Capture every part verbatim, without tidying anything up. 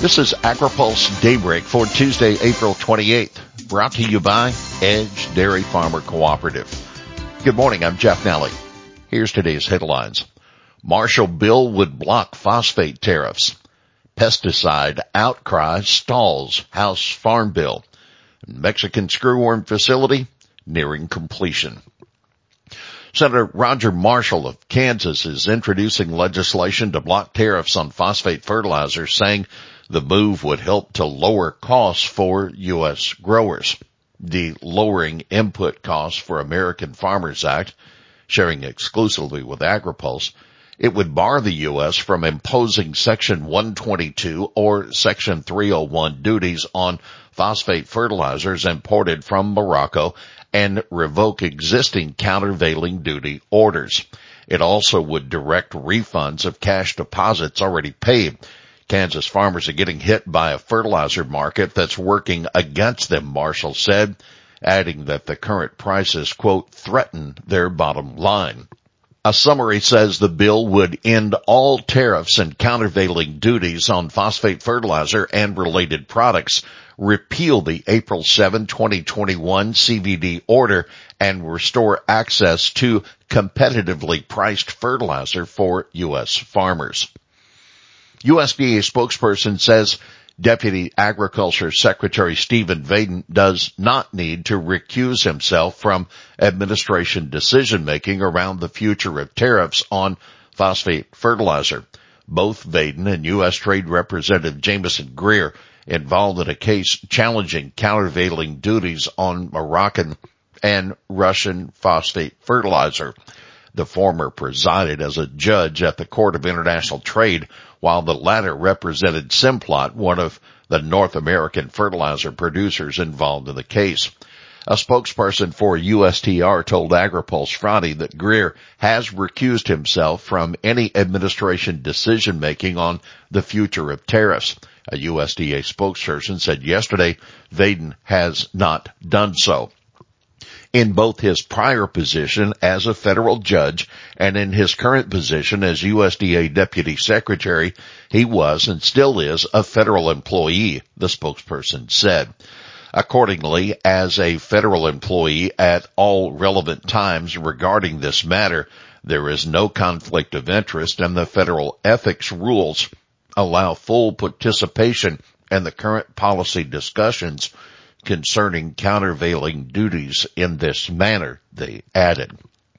This is AgriPulse Daybreak for Tuesday, April twenty-eighth, brought to you by Edge Dairy Farmer Cooperative. Good morning, I'm Jeff Nally. Here's today's headlines. Marshall bill would block phosphate tariffs. Pesticide outcry stalls House Farm Bill. Mexican screwworm facility nearing completion. Senator Roger Marshall of Kansas is introducing legislation to block tariffs on phosphate fertilizers, saying the move would help to lower costs for U S growers. The Lowering Input Costs for American Farmers Act, sharing exclusively with AgriPulse, it would bar the U S from imposing Section one twenty-two or Section three oh one duties on phosphate fertilizers imported from Morocco and revoke existing countervailing duty orders. It also would direct refunds of cash deposits already paid. Kansas farmers are getting hit by a fertilizer market that's working against them, Marshall said, adding that the current prices, quote, threaten their bottom line. A summary says the bill would end all tariffs and countervailing duties on phosphate fertilizer and related products, repeal the April seventh, twenty twenty-one C V D order, and restore access to competitively priced fertilizer for U S farmers. U S D A spokesperson says Deputy Agriculture Secretary Stephen Vaden does not need to recuse himself from administration decision-making around the future of tariffs on phosphate fertilizer. Both Vaden and U S Trade Representative Jameson Greer involved in a case challenging countervailing duties on Moroccan and Russian phosphate fertilizer. The former presided as a judge at the Court of International Trade, while the latter represented Simplot, one of the North American fertilizer producers involved in the case. A spokesperson for U S T R told AgriPulse Friday that Greer has recused himself from any administration decision-making on the future of tariffs. A U S D A spokesperson said yesterday Vaden has not done so. In both his prior position as a federal judge and in his current position as U S D A Deputy Secretary, he was and still is a federal employee, the spokesperson said. Accordingly, as a federal employee at all relevant times regarding this matter, there is no conflict of interest, and the federal ethics rules allow full participation in the current policy discussions concerning countervailing duties in this manner, they added.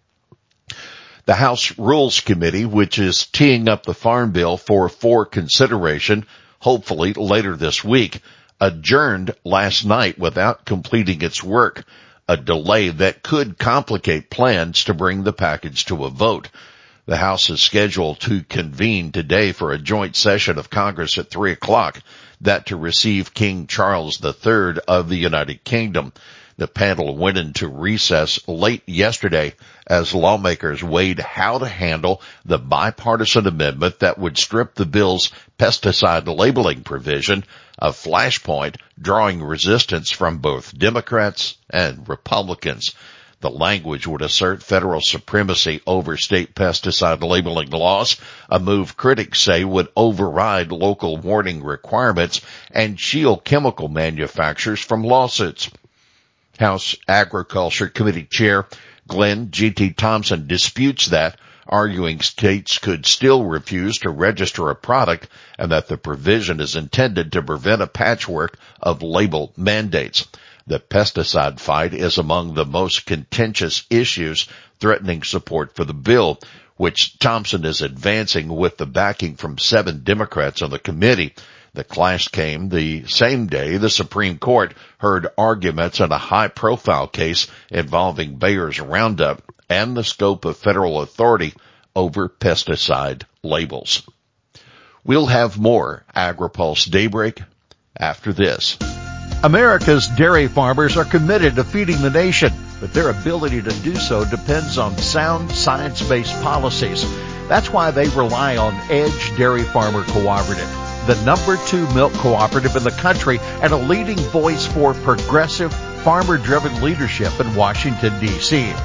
The House Rules Committee, which is teeing up the Farm Bill for for consideration, hopefully later this week, adjourned last night without completing its work, a delay that could complicate plans to bring the package to a vote. The House is scheduled to convene today for a joint session of Congress at three o'clock, that to receive King Charles the Third of the United Kingdom. The panel went into recess late yesterday as lawmakers weighed how to handle the bipartisan amendment that would strip the bill's pesticide labeling provision, a flashpoint drawing resistance from both Democrats and Republicans. The language would assert federal supremacy over state pesticide labeling laws, a move critics say would override local warning requirements and shield chemical manufacturers from lawsuits. House Agriculture Committee Chair Glenn G T Thompson disputes that, arguing states could still refuse to register a product and that the provision is intended to prevent a patchwork of label mandates. The pesticide fight is among the most contentious issues threatening support for the bill, which Thompson is advancing with the backing from seven Democrats on the committee. The clash came the same day the Supreme Court heard arguments in a high-profile case involving Bayer's Roundup and the scope of federal authority over pesticide labels. We'll have more AgriPulse Daybreak after this. America's dairy farmers are committed to feeding the nation, but their ability to do so depends on sound science-based policies. That's why they rely on Edge Dairy Farmer Cooperative, the number two milk cooperative in the country and a leading voice for progressive, farmer-driven leadership in Washington, D C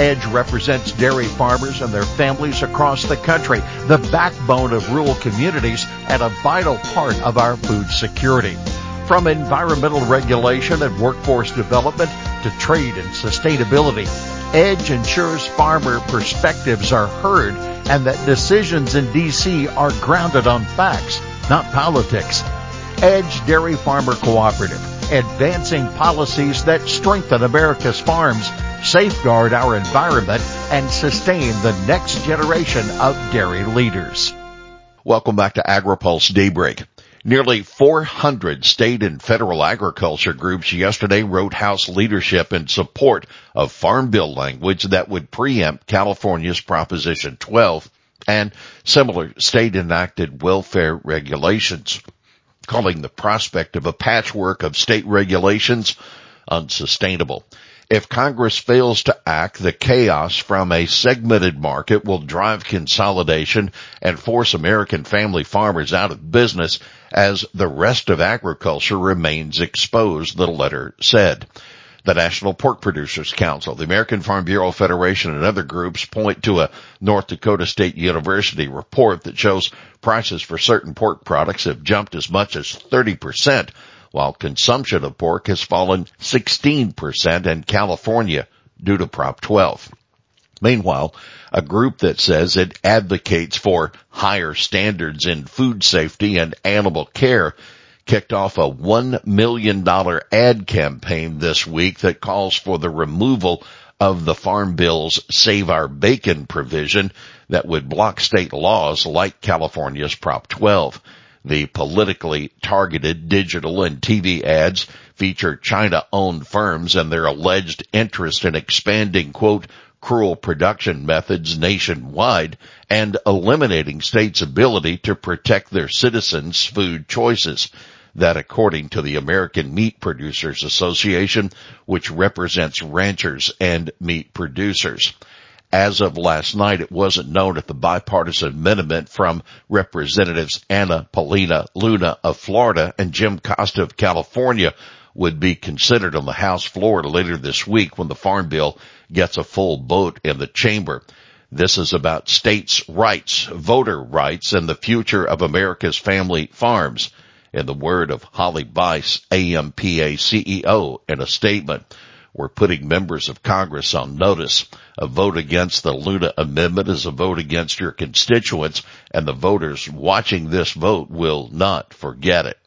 EDGE represents dairy farmers and their families across the country, the backbone of rural communities and a vital part of our food security. From environmental regulation and workforce development to trade and sustainability, EDGE ensures farmer perspectives are heard and that decisions in D C are grounded on facts, not politics. EDGE Dairy Farmer Cooperative, advancing policies that strengthen America's farms, safeguard our environment, and sustain the next generation of dairy leaders. Welcome back to AgriPulse Daybreak. Nearly four hundred state and federal agriculture groups yesterday wrote House leadership in support of Farm Bill language that would preempt California's Proposition twelve and similar state-enacted welfare regulations, calling the prospect of a patchwork of state regulations unsustainable. If Congress fails to act, the chaos from a segmented market will drive consolidation and force American family farmers out of business as the rest of agriculture remains exposed, the letter said. The National Pork Producers Council, the American Farm Bureau Federation, and other groups point to a North Dakota State University report that shows prices for certain pork products have jumped as much as thirty percent, while consumption of pork has fallen sixteen percent in California due to Prop twelve. Meanwhile, a group that says it advocates for higher standards in food safety and animal care kicked off a one million dollars ad campaign this week that calls for the removal of the Farm Bill's Save Our Bacon provision that would block state laws like California's Prop twelve. The politically targeted digital and T V ads feature China-owned firms and their alleged interest in expanding, quote, cruel production methods nationwide and eliminating states' ability to protect their citizens' food choices. That, according to the American Meat Producers Association, which represents ranchers and meat producers. As of last night, it wasn't known if the bipartisan amendment from Representatives Anna Paulina Luna of Florida and Jim Costa of California would be considered on the House floor later this week when the Farm Bill gets a full vote in the chamber. This is about states' rights, voter rights, and the future of America's family farms. In the word of Holly Bice, A M P A C E O, in a statement, we're putting members of Congress on notice. A vote against the Luna Amendment is a vote against your constituents, and the voters watching this vote will not forget it.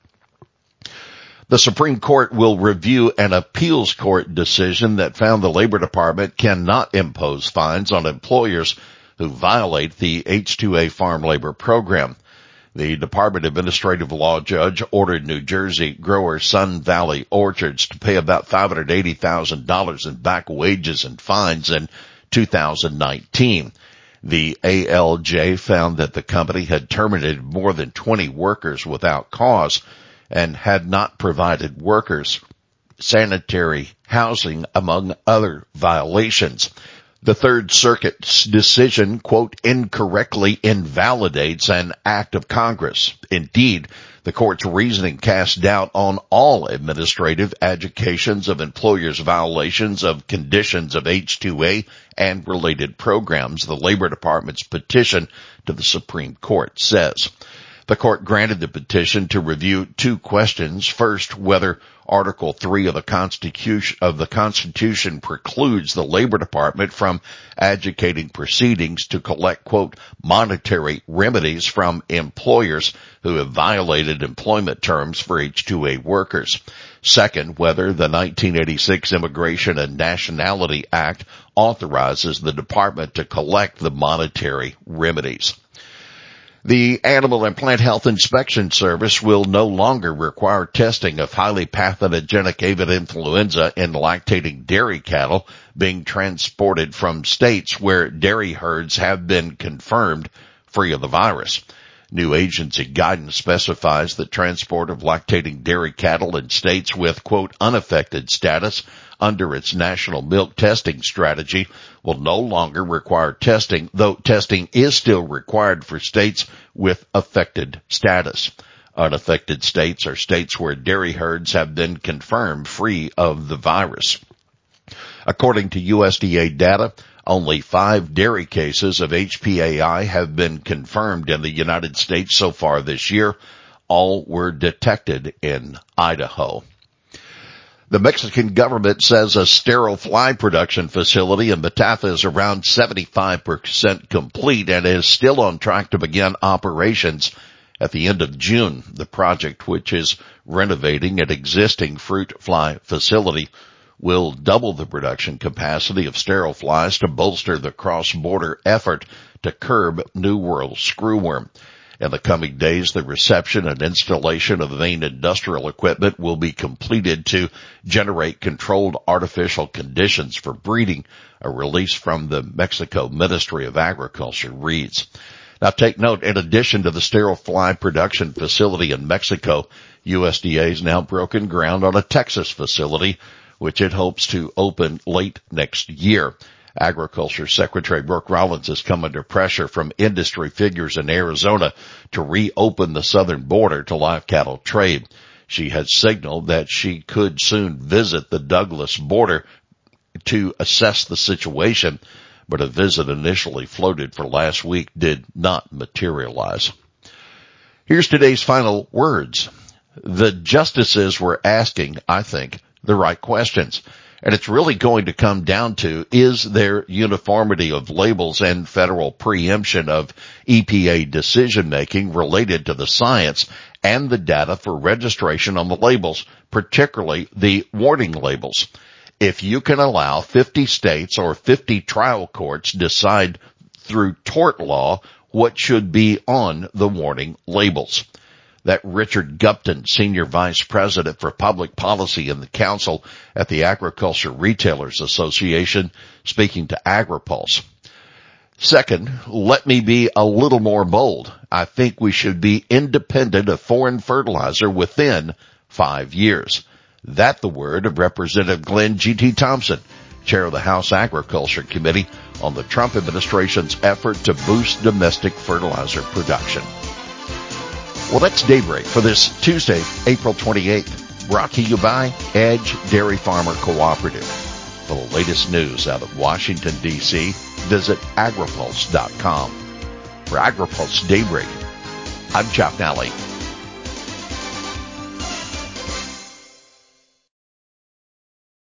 The Supreme Court will review an appeals court decision that found the Labor Department cannot impose fines on employers who violate the H two A farm labor program. The Department Administrative Law Judge ordered New Jersey grower Sun Valley Orchards to pay about five hundred eighty thousand dollars in back wages and fines in two thousand nineteen. The A L J found that the company had terminated more than twenty workers without cause and had not provided workers sanitary housing, among other violations. The Third Circuit's decision, quote, incorrectly invalidates an act of Congress. Indeed, the court's reasoning casts doubt on all administrative adjudications of employers' violations of conditions of H two A and related programs, the Labor Department's petition to the Supreme Court says. The court granted the petition to review two questions. First, whether Article three of the Constitution, of the Constitution precludes the Labor Department from adjudicating proceedings to collect, quote, monetary remedies from employers who have violated employment terms for H two A workers. Second, whether the nineteen eighty-six Immigration and Nationality Act authorizes the department to collect the monetary remedies. The Animal and Plant Health Inspection Service will no longer require testing of highly pathogenic avian influenza in lactating dairy cattle being transported from states where dairy herds have been confirmed free of the virus. New agency guidance specifies that transport of lactating dairy cattle in states with, quote, unaffected status under its national milk testing strategy will no longer require testing, though testing is still required for states with affected status. Unaffected states are states where dairy herds have been confirmed free of the virus. According to U S D A data, Only five dairy cases of H P A I have been confirmed in the United States so far this year. All were detected in Idaho. The Mexican government says a sterile fly production facility in Betata is around seventy-five percent complete and is still on track to begin operations at the end of June. The project, which is renovating an existing fruit fly facility, will double the production capacity of sterile flies to bolster the cross-border effort to curb New World screwworm. In the coming days, the reception and installation of the main industrial equipment will be completed to generate controlled artificial conditions for breeding, a release from the Mexico Ministry of Agriculture reads. Now take note, in addition to the sterile fly production facility in Mexico, U S D A has now broken ground on a Texas facility, which it hopes to open late next year. Agriculture Secretary Brooke Rollins has come under pressure from industry figures in Arizona to reopen the southern border to live cattle trade. She has signaled that she could soon visit the Douglas border to assess the situation, but a visit initially floated for last week did not materialize. Here's today's final words. The justices were asking, I think, the right questions. And it's really going to come down to, is there uniformity of labels and federal preemption of E P A decision-making related to the science and the data for registration on the labels, particularly the warning labels? If you can allow fifty states or fifty trial courts decide through tort law what should be on the warning labels. That Richard Gupton, Senior Vice President for Public Policy in the Council at the Agriculture Retailers Association, speaking to AgriPulse. Second, let me be a little more bold. I think we should be independent of foreign fertilizer within five years. That the word of Representative Glenn G T. Thompson, Chair of the House Agriculture Committee, on the Trump administration's effort to boost domestic fertilizer production. Well, that's Daybreak for this Tuesday, April twenty-eighth, brought to you by Edge Dairy Farmer Cooperative. For the latest news out of Washington, D C, visit agripulse dot com. For AgriPulse Daybreak, I'm Jeff Nally.